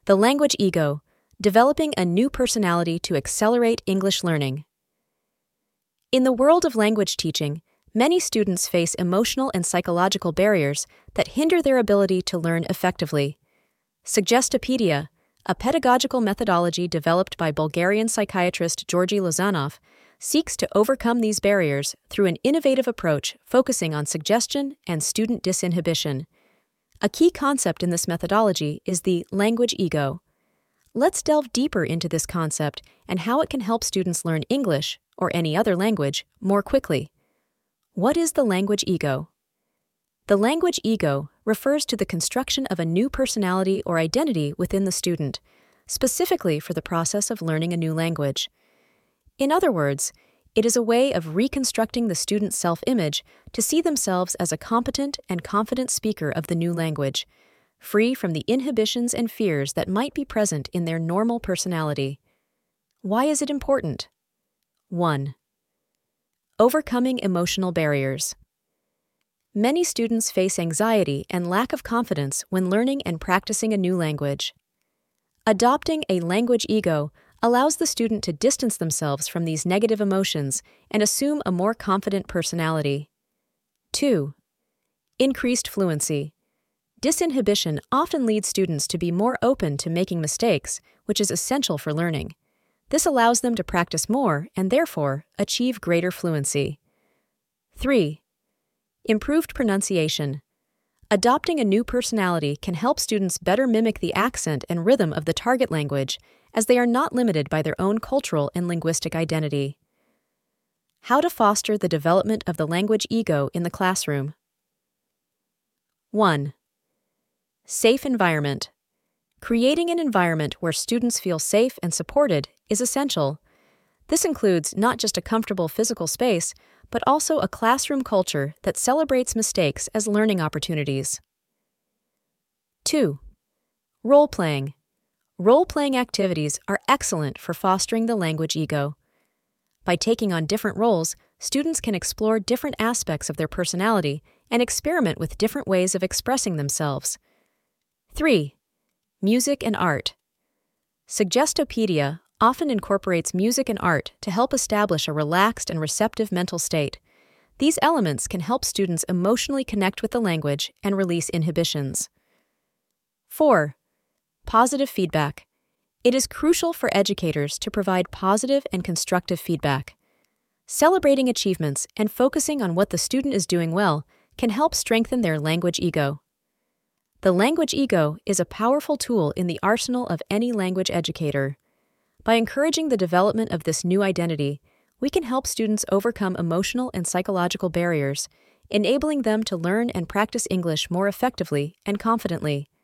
The language ego, developing a new personality to accelerate English learning. In the world of language teaching, many students face emotional and psychological barriers that hinder their ability to learn effectively. Suggestopedia, a pedagogical methodology developed by Bulgarian psychiatrist Georgi Lozanov, seeks to overcome these barriers through an innovative approach focusing on suggestion and student disinhibition. A key concept in this methodology is the language ego. Let's delve deeper into this concept and how it can help students learn English, or any other language, more quickly. What is the language ego? The language ego refers to the construction of a new personality or identity within the student, specifically for the process of learning a new language. In other words, it is a way of reconstructing the student's self-image to see themselves as a competent and confident speaker of the new language, free from the inhibitions and fears that might be present in their normal personality. Why is it important? 1. Overcoming emotional barriers. Many students face anxiety and lack of confidence when learning and practicing a new language. Adopting a language ego allows the student to distance themselves from these negative emotions and assume a more confident personality. 2. Increased fluency. Disinhibition often leads students to be more open to making mistakes, which is essential for learning. This allows them to practice more and therefore achieve greater fluency. 3. Improved pronunciation. Adopting a new personality can help students better mimic the accent and rhythm of the target language, as they are not limited by their own cultural and linguistic identity. How to foster the development of the language ego in the classroom. 1. Safe environment. Creating an environment where students feel safe and supported is essential. This includes not just a comfortable physical space, but also a classroom culture that celebrates mistakes as learning opportunities. 2. Role-playing. Role-playing activities are excellent for fostering the language ego. By taking on different roles, students can explore different aspects of their personality and experiment with different ways of expressing themselves. 3. Music and art. Suggestopedia often incorporates music and art to help establish a relaxed and receptive mental state. These elements can help students emotionally connect with the language and release inhibitions. 4. Positive feedback. It is crucial for educators to provide positive and constructive feedback. Celebrating achievements and focusing on what the student is doing well can help strengthen their language ego. The language ego is a powerful tool in the arsenal of any language educator. By encouraging the development of this new identity, we can help students overcome emotional and psychological barriers, enabling them to learn and practice English more effectively and confidently.